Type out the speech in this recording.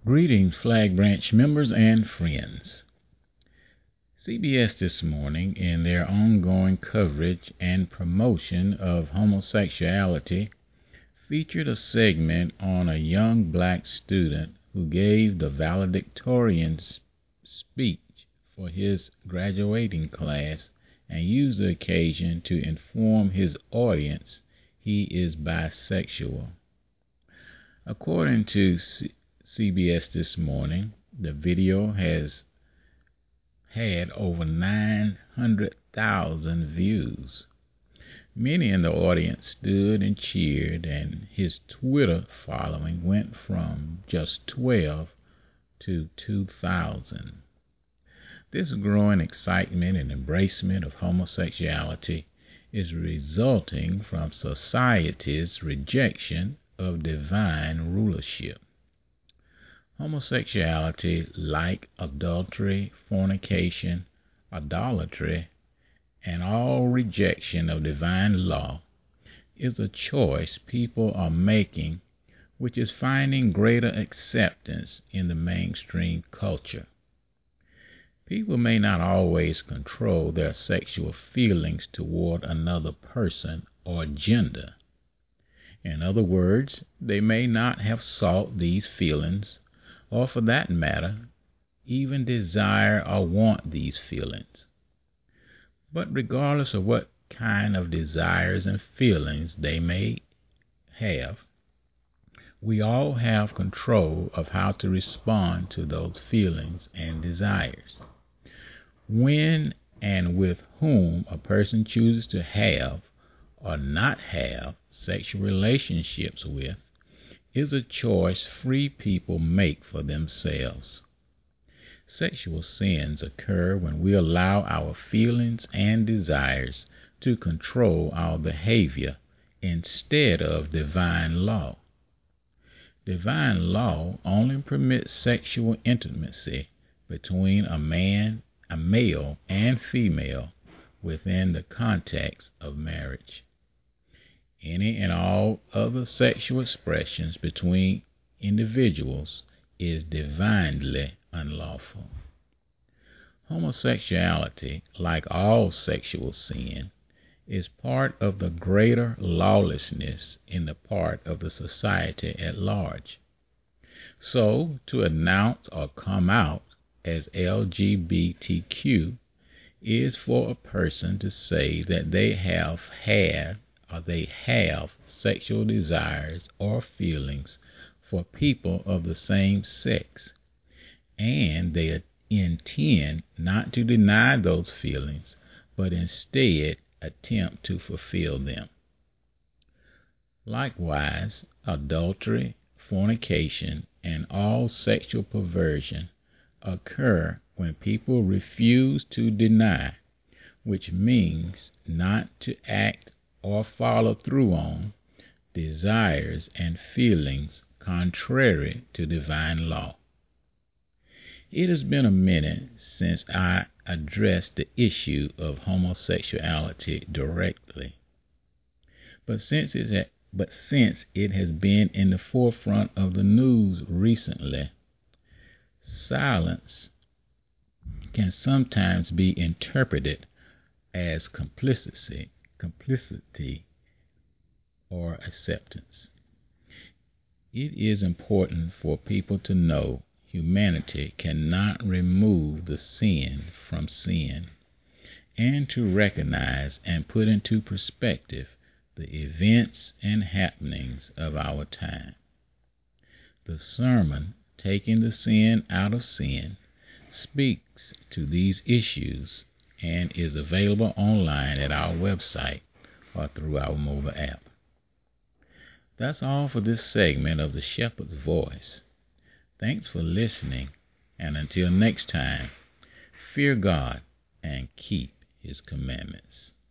Greetings, Flag Branch members and friends. CBS this morning, in their ongoing coverage and promotion of homosexuality, featured a segment on a young black student who gave the valedictorian speech for his graduating class and used the occasion to inform his audience he is bisexual. According to CBS this morning, the video has had over 900,000 views. Many in the audience stood and cheered, and his Twitter following went from just 12 to 2,000. This growing excitement and embracement of homosexuality is resulting from society's rejection of divine rulership. Homosexuality, like adultery, fornication, idolatry, and all rejection of divine law, is a choice people are making, which is finding greater acceptance in the mainstream culture. People may not always control their sexual feelings toward another person or gender. In other words, they may not have sought these feelings, or for that matter, even desire or want these feelings. But regardless of what kind of desires and feelings they may have, we all have control of how to respond to those feelings and desires. When and with whom a person chooses to have or not have sexual relationships with is a choice free people make for themselves. Sexual sins occur when we allow our feelings and desires to control our behavior instead of divine law. Divine law only permits sexual intimacy between a male and female within the context of marriage. Any and all other sexual expressions between individuals is divinely unlawful. Homosexuality, like all sexual sin, is part of the greater lawlessness in the part of the society at large. So, to announce or come out as LGBTQ is for a person to say that they have had or they have sexual desires or feelings for people of the same sex, and they intend not to deny those feelings, but instead attempt to fulfill them. Likewise, adultery, fornication, and all sexual perversion occur when people refuse to deny, which means not to act or follow through on desires and feelings contrary to divine law. It has been a minute since I addressed the issue of homosexuality directly, but since it has been in the forefront of the news recently, silence can sometimes be interpreted as complicity or acceptance. It is important for people to know humanity cannot remove the sin from sin, and to recognize and put into perspective the events and happenings of our time. The sermon, Taking the Sin Out of Sin, speaks to these issues and is available online at our website or through our mobile app. That's all for this segment of The Shepherd's Voice. Thanks for listening, and until next time, fear God and keep His commandments.